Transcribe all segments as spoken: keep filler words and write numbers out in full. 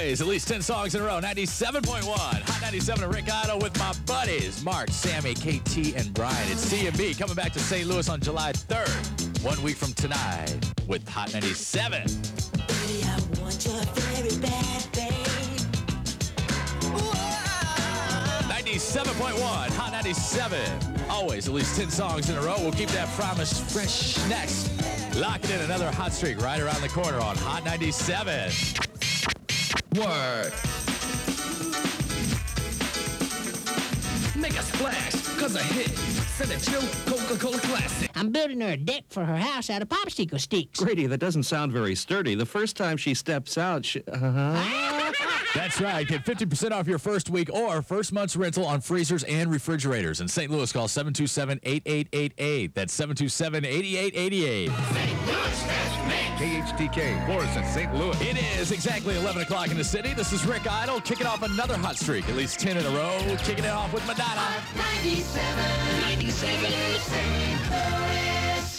Always at least ten songs in a row. ninety-seven point one. Hot ninety-seven and Rick Idle with my buddies, Mark, Sammy, K T, and Brian. It's C and B coming back to Saint Louis on July third. One week from tonight with Hot ninety-seven. Baby, I want you very bad, babe. ninety-seven point one. Hot ninety-seven. Always at least ten songs in a row. We'll keep that promise fresh next. Locking in another hot streak right around the corner on Hot ninety-seven. Word. Make a splash, cause a hit. Send a chill Coca-Cola Classic. I'm building her a deck for her house out of popsicle sticks. Grady, that doesn't sound very sturdy. The first time she steps out, she... Uh-huh. That's right. Get fifty percent off your first week or first month's rental on freezers and refrigerators. In Saint Louis, call seven two seven, eight eight eight eight. That's seven two seven, eight eight eight eight. K H T K, Morrison, Saint Louis. It is exactly eleven o'clock in the city. This is Rick Idle kicking off another hot streak. At least ten in a row. Kicking it off with Madonna. ninety-seven, ninety-seven, Saint Louis.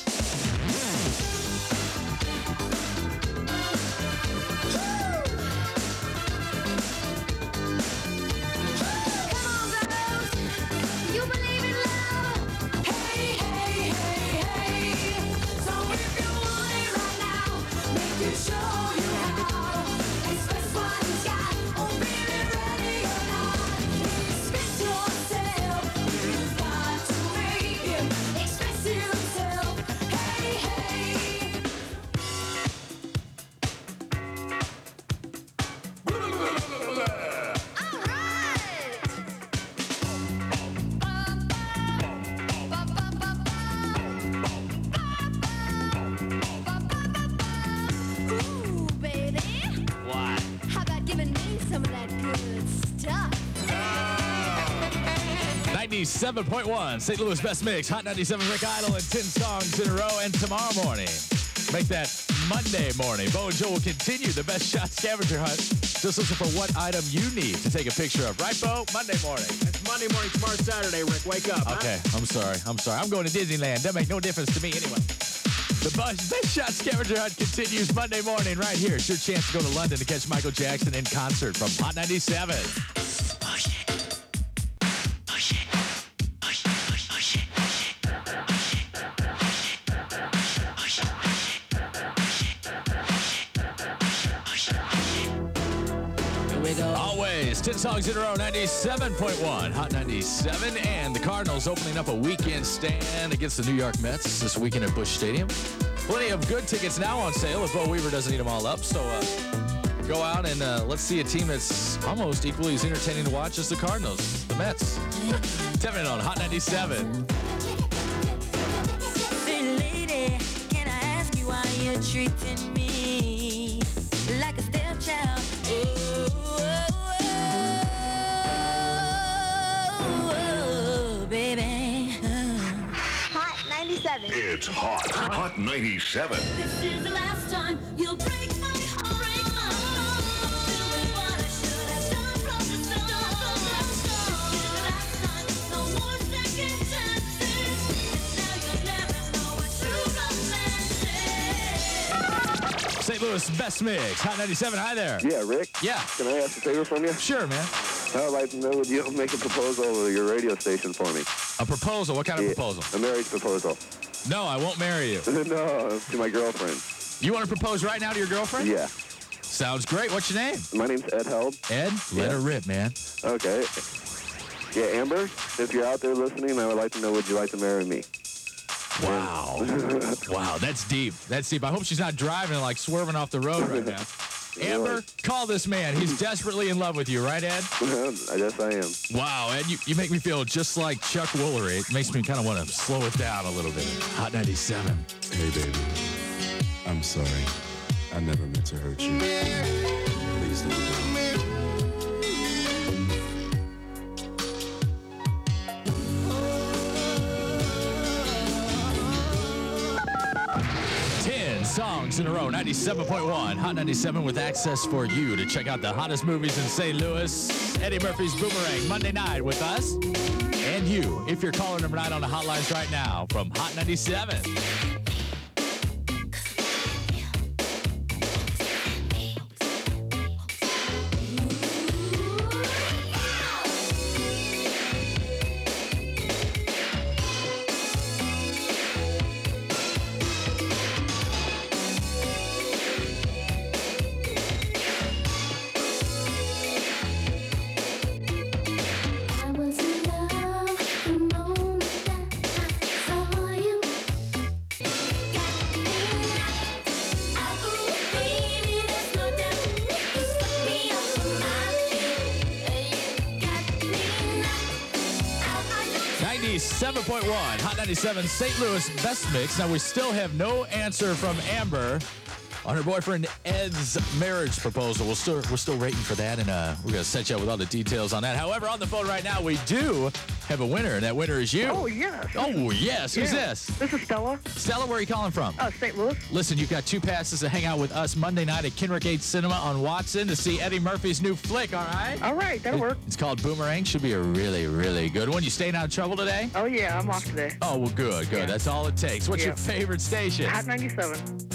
ninety-seven point one, Saint Louis Best Mix, Hot ninety-seven, Rick Idle, and ten songs in a row. And tomorrow morning, make that Monday morning, Bo and Joe will continue the Best Shot Scavenger Hunt. Just listen for what item you need to take a picture of. Right, Bo? Monday morning. It's Monday morning, tomorrow Saturday, Rick. Wake up. Okay, huh? I'm sorry. I'm sorry. I'm going to Disneyland. That makes no difference to me anyway. The Best Shot Scavenger Hunt continues Monday morning right here. It's your chance to go to London to catch Michael Jackson in concert from Hot ninety-seven. Always ten songs in a row, ninety-seven point one, Hot ninety-seven, and the Cardinals opening up a weekend stand against the New York Mets this weekend at Busch Stadium. Plenty of good tickets now on sale if Bo Weaver doesn't eat them all up. So uh, go out and uh, let's see a team that's almost equally as entertaining to watch as the Cardinals, the Mets. ten minutes on Hot ninety-seven. Hey lady, can I ask you why you're treating me like a stepchild? Oh, oh, oh, baby. Hot ninety-seven. It's hot. Hot ninety-seven. This is the last time you'll break my heart. Break my heart. Doing what I should have done from the start. This is the last time. No more second chances. Now you'll never know what true romance is. Saint Louis Best Mix, Hot ninety-seven. Hi there. Yeah, Rick? Yeah. Can I ask a favor from you? Sure, man. I'd like to know, would you make a proposal to your radio station for me? A proposal? What kind of Yeah, proposal? a marriage proposal. No, I won't marry you. No, to my girlfriend. You want to propose right now to your girlfriend? Yeah. Sounds great. What's your name? My name's Ed Held. Ed? Let Yeah. her rip, man. Okay. Yeah, Amber, if you're out there listening, I would like to know, would you like to marry me? Wow. Wow, that's deep. That's deep. I hope she's not driving, like swerving off the road right now. Amber, call this man. He's desperately in love with you, right, Ed? I guess I am. Wow, Ed, you, you make me feel just like Chuck Woolery. It makes me kind of want to slow it down a little bit. Hot ninety-seven. Hey, baby. I'm sorry. I never meant to hurt you. Please don't go. ten songs in a row, ninety-seven point one. Hot ninety-seven with access for you to check out the hottest movies in Saint Louis. Eddie Murphy's Boomerang, Monday night with us. And you, if you're calling number nine on the hotlines right now from Hot ninety-seven. ninety-seven point one, Hot ninety-seven, Saint Louis Best Mix. Now, we still have no answer from Amber on her boyfriend Ed's marriage proposal. We're still, we're still waiting for that, and uh, we're going to set you up with all the details on that. However, on the phone right now, we do have a winner, and that winner is you. Oh, yes. Oh, yes. Who's Yeah. this? This is Stella. Stella, where are you calling from? Uh, Saint Louis. Listen, you've got two passes to hang out with us Monday night at Kinrick Cinema on Watson to see Eddie Murphy's new flick, all right? All right, that'll work. It's called Boomerang. Should be a really, really good one. You staying out of trouble today? Oh, yeah, I'm off today. Oh, well, good, good. Yeah. That's all it takes. What's Yeah. your favorite station? Hot ninety-seven.